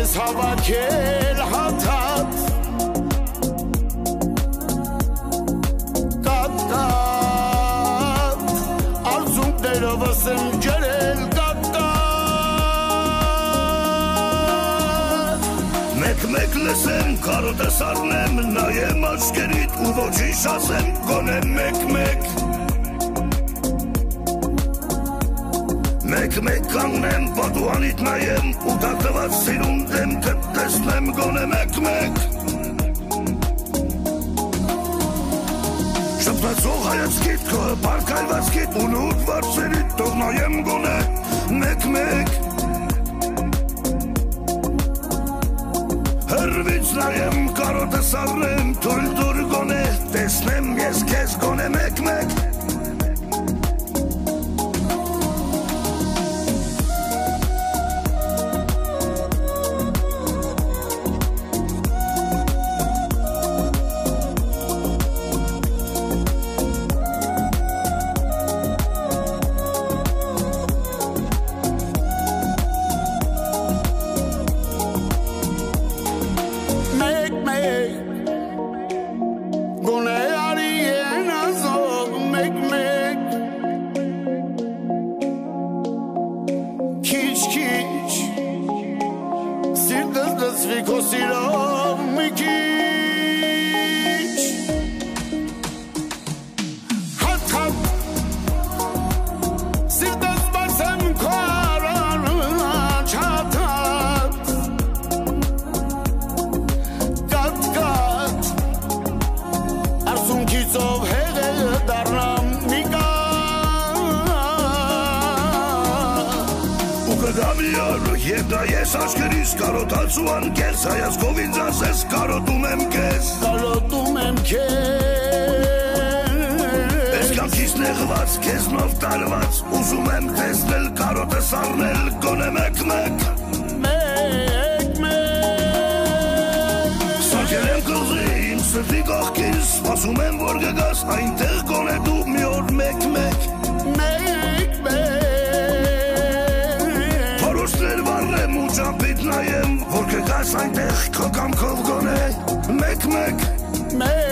ես հավաքել հաթաթ կատկատ արցունքներովս եմ ջերել կատկատ մեկ լսեմ կարոտես առնեմ նայեմ աչքերիդ ու ոչինչ ասեմ գոնե մեկ Մեկ կանգնեմ, պատուհանիդ նայեմ ու դատված սիրուն դեմքդ տեսնեմ գոնե մեկ Շփթացող հայացքիդ քո պարկայվածքիդ ու նուր վարձերիդ թող նայեմ գոնե մեկ Հրվից նայեմ կարոտես առնեմ թույլ տուր գոնե տեսնեմ ես քեզ գոնե մեկ Եվ դա ես աչքերիս կարոտած ու անկեղծ հայացքով ինձ ասես կարոտում եմ քեզ Ես կյանքիս նեղված, քեզնով տարված ուզում եմ տեսնել կարոտես առնել գոնե մեկ Սարքել եմ կղզի իմ սրտի կողքին սպասում եմ որ գգաս այնտեղ գոնե դու մի օր մեկ Ճամպիտ նայեմ, որ կգաս այնտեղ քո կամքով գոնե մեկ